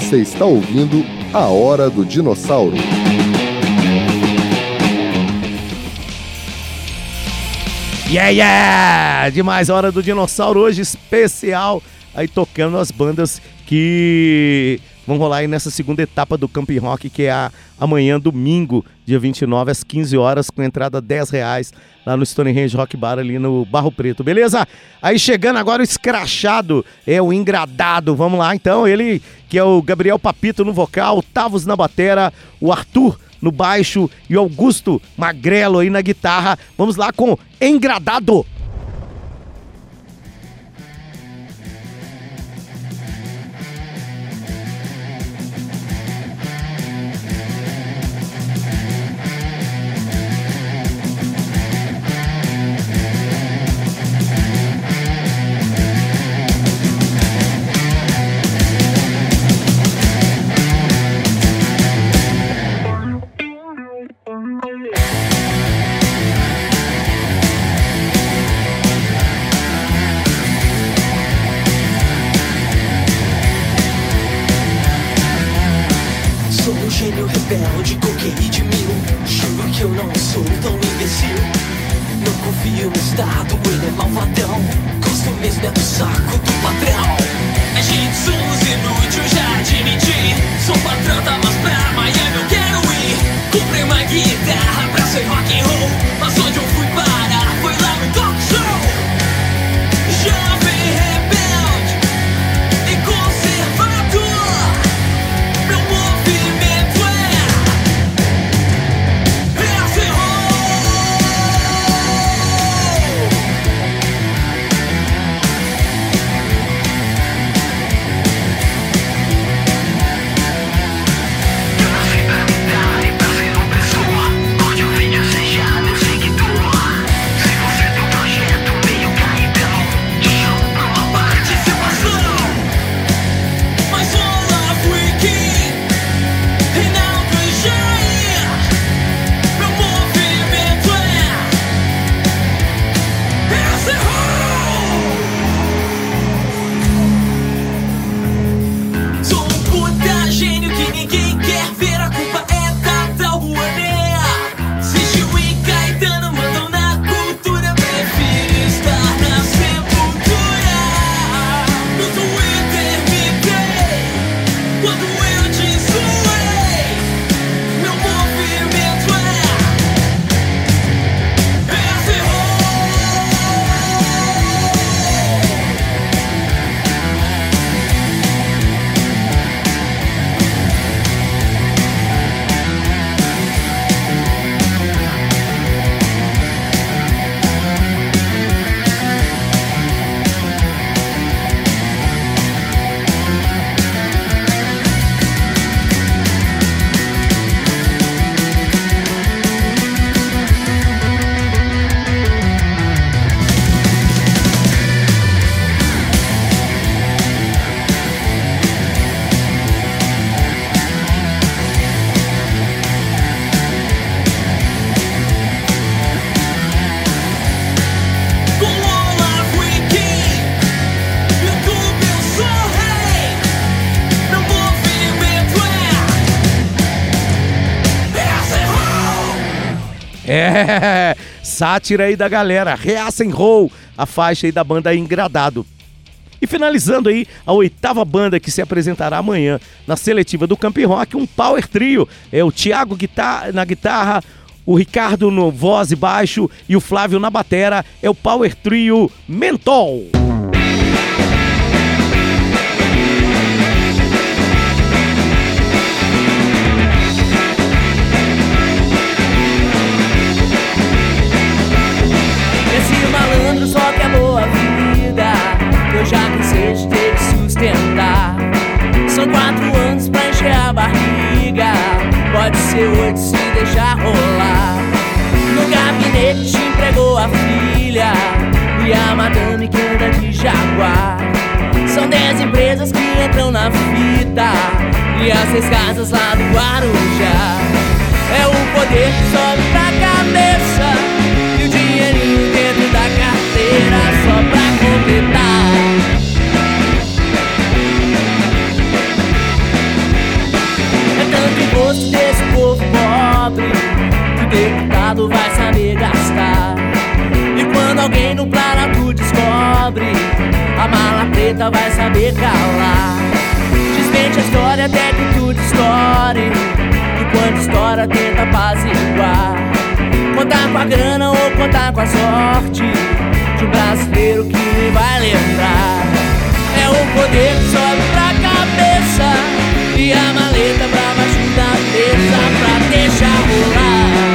Você está ouvindo A Hora do Dinossauro. Demais, a Hora do Dinossauro hoje especial, aí tocando as bandas que vão rolar aí nessa segunda etapa do Camping Rock, que é amanhã, domingo, dia 29, às 15 horas, com entrada R$10 lá no Stonehenge Rock Bar, ali no Barro Preto, beleza? Aí chegando agora o escrachado, o engradado, vamos lá então, ele que é o Gabriel Papito no vocal, o Tavos na batera, o Arthur no baixo e o Augusto Magrelo aí na guitarra. Vamos lá com Engradado. Sátira aí da galera, Reaça em Roll, a faixa aí da banda Engradado. E finalizando aí, a oitava banda que se apresentará amanhã na seletiva do Camping Rock, um power trio. É o Thiago na guitarra, o Ricardo no voz e baixo e o Flávio na batera. É o power trio Mentol. Só que é boa vida, eu já cansei de ter que sustentar. São 4 anos pra encher a barriga, pode ser 8 se deixar rolar. No gabinete empregou a filha e a madame que anda de Jaguar. São 10 empresas que entram na fita e as 6 casas lá do Guarujá. É o poder que sobe pra cabeça e o dinheirinho dentro da carteira só pra completar. maleta vai saber calar. Desmente a história até que tudo estoure, e quando estoura tenta apaziguar. Contar com a grana ou contar com a sorte de um brasileiro que nem vai lembrar. É o poder que sobe pra cabeça e a maleta pra baixo da mesa pra deixar rolar.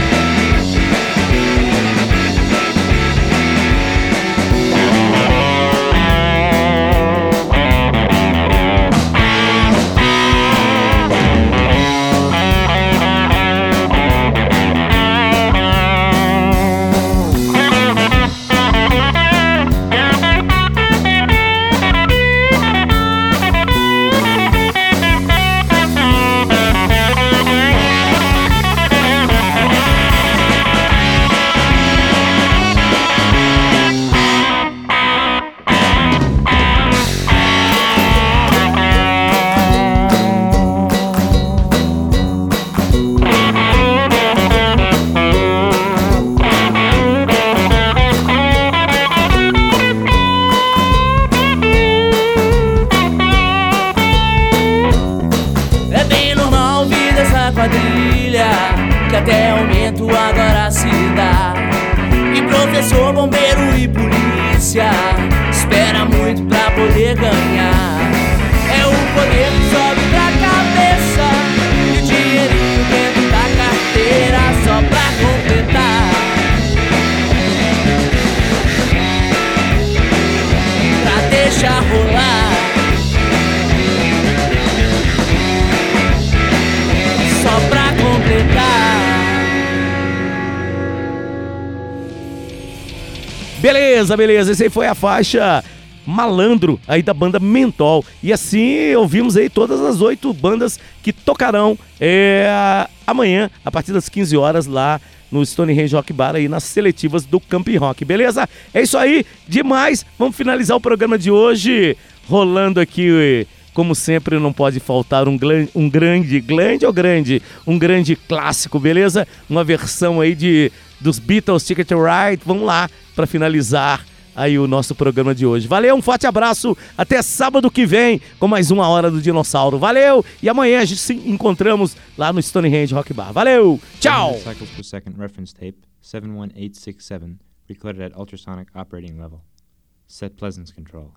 Que até aumento agora se dá. E professor, bombeiro e polícia espera muito pra poder ganhar. É o poder que sobe pra cabeça e o dinheirinho dentro da carteira só pra completar, pra deixar rolar, só pra completar. Beleza, beleza. Essa aí foi a faixa Malandro, aí da banda Mentol. E assim ouvimos aí todas as 8 bandas que tocarão amanhã, a partir das 15 horas, lá no Stonehenge Rock Bar, aí nas seletivas do Camping Rock. Beleza? É isso aí, demais. Vamos finalizar o programa de hoje rolando aqui, como sempre, não pode faltar um grande clássico, beleza? Uma versão aí dos Beatles, Ticket to Ride. Vamos lá para finalizar aí o nosso programa de hoje. Valeu, um forte abraço, até sábado que vem com mais uma Hora do Dinossauro. Valeu, e amanhã a gente se encontramos lá no Stonehenge Rock Bar. Valeu, tchau! Cycles per second reference tape 71867, recorded at ultrasonic operating level. Set Pleasance control.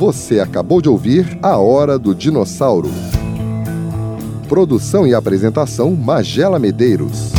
Você acabou de ouvir A Hora do Dinossauro. Produção e apresentação Magela Medeiros.